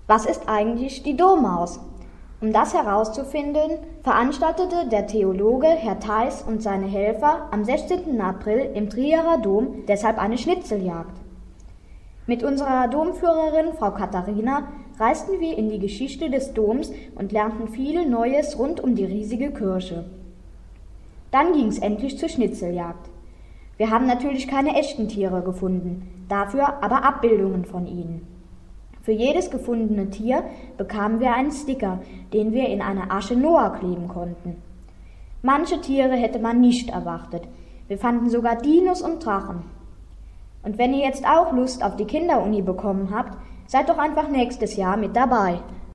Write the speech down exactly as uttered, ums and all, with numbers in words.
Was ist eigentlich die Dommaus? Um das herauszufinden, veranstaltete der Theologe Herr Theis und seine Helfer am sechzehnten April im Trierer Dom deshalb eine Schnitzeljagd. Mit unserer Domführerin Frau Katharina reisten wir in die Geschichte des Doms und lernten viel Neues rund um die riesige Kirche. Dann ging es endlich zur Schnitzeljagd. Wir haben natürlich keine echten Tiere gefunden, dafür aber Abbildungen von ihnen. Für jedes gefundene Tier bekamen wir einen Sticker, den wir in eine Asche Noah kleben konnten. Manche Tiere hätte man nicht erwartet. Wir fanden sogar Dinos und Drachen. Und wenn ihr jetzt auch Lust auf die Kinderuni bekommen habt, seid doch einfach nächstes Jahr mit dabei.